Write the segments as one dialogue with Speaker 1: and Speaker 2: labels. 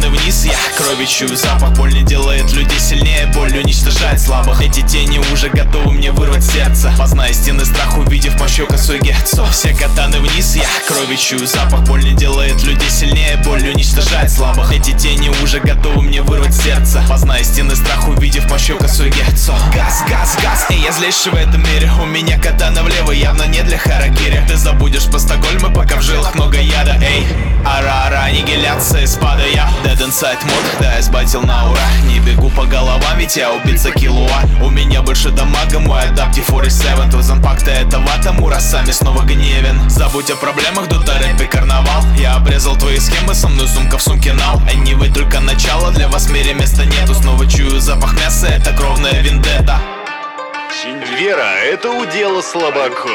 Speaker 1: катаны вниз, я крови чую запах. Боль не делает людей сильнее, боль уничтожает слабых. Эти тени уже готовы мне вырвать сердце. Познай истинный страх, увидев мощью косой герцо. Все катаны вниз, я крови чую запах. Боль не делает людей сильнее, боль уничтожает слабых. Эти тени уже готовы мне вырвать сердце. Познай истинный страх, увидев мощью косой герцо. Газ, газ, газ, и я злейший в этом мире. У меня катана влево, явно не для харакири. Ты забудешь по Стокгольму, пока в жилах много яда. Эй, ара-ара, аннигиляция, спада я. Dead inside мод, да, я сбатил на ура. Не бегу по головам, ведь я убийца киллуа. У меня больше дамага, мой Adaptive 47. Твой зомпакта это вата, мурасами снова гневен. Забудь о проблемах, дута рэпи карнавал. Я обрезал твои схемы, со мной сумка в сумке нал. Они вы только начало, для вас в мире места нету. Снова чую запах мяса, это кровная вендетта.
Speaker 2: Вера — это удел слабаков.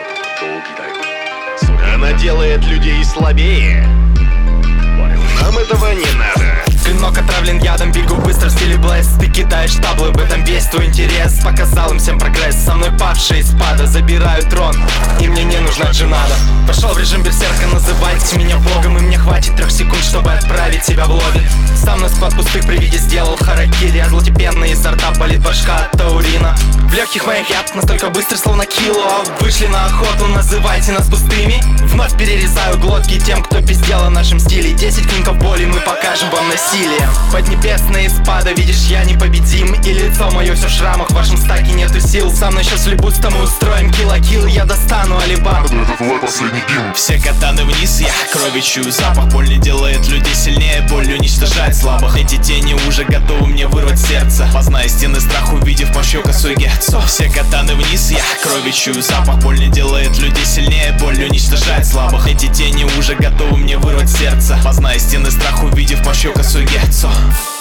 Speaker 2: Она делает людей слабее. Нам этого не надо.
Speaker 3: Клинок отравлен ядом, бегу быстро в стиле Блэс. Ты кидаешь таблы, в этом весь твой интерес. Показал им всем прогресс, со мной падшие из пада. Забираю трон, и мне не нужна джинада. Пошел в режим берсерка, называйте меня богом. И мне хватит 3 секунд, чтобы отправить тебя в лобби. Сам на склад пустых при виде сделал харакири. А злотепенно изо рта болит башка от таурина. В легких моих яд настолько быстро, словно кило. Вышли на охоту, называйте нас пустыми. Вновь перерезаю глотки тем, кто пиздел о нашем стиле. 10 клинков боли, мы покажем вам насилие. Поднебесные спада, видишь, я непобедим. И лицо мое все в шрамах, в вашем стаке нету сил. Со мной сейчас флибуста, мы устроим килл, я достану алибарду.
Speaker 4: Это твой последний дим.
Speaker 1: Все катаны вниз, я крови чую запах. Боль не делает людей сильнее, боль уничтожает слабых. Эти тени уже готовы мне вырвать сердце. Познай истинный страх, увидев мощью косой герцо. Все катаны вниз, я крови чую запах. Боль не делает людей сильнее, боль уничтожает слабых. Эти тени уже готовы мне вырвать сердце. Познай истинный страх, увидев мощью косой герцо.